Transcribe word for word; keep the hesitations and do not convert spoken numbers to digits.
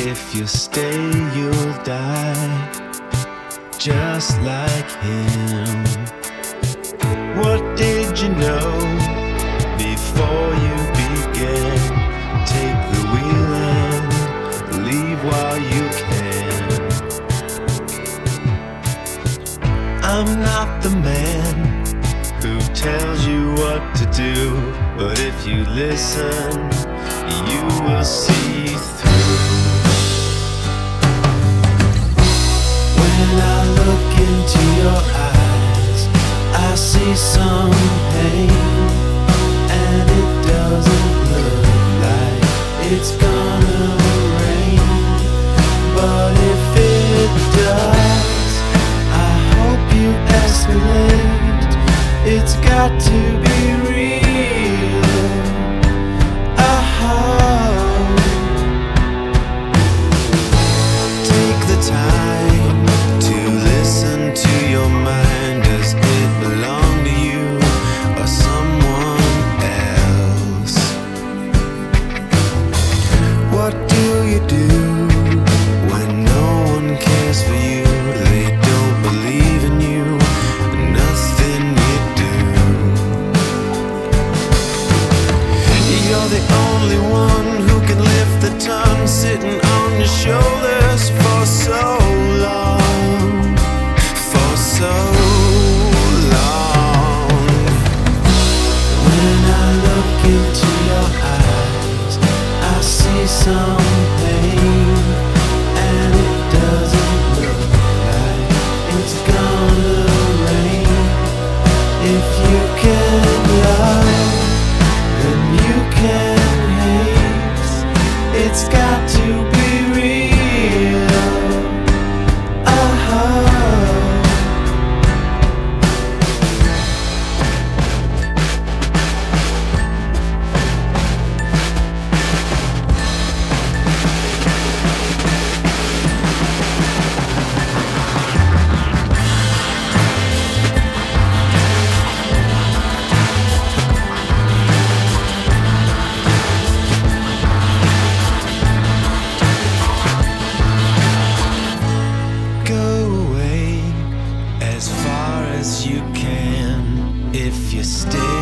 if you stay, you'll die, just like him. What did you know before you began? Take the wheel and leave while you can. I'm not the man who tells you what to do, but if you listen, you will see through. When I look into your eyes, I see some pain, and it doesn't look like it's gonna rain. But if it does, I hope you escalate. It's got to be real. Oh, take the time to listen to your mind. Does it belong to you or someone else? What do you do when no one cares for you? They don't believe in you, nothing you do. You're the only one who can lift the ton sitting on your shoulders for so long, for so long. When I look into your eyes, I see some pain, and it doesn't look like it's gonna rain. If you can love, then you can hate. It's got to be real. Oh. Go away as far as you can. If you stay,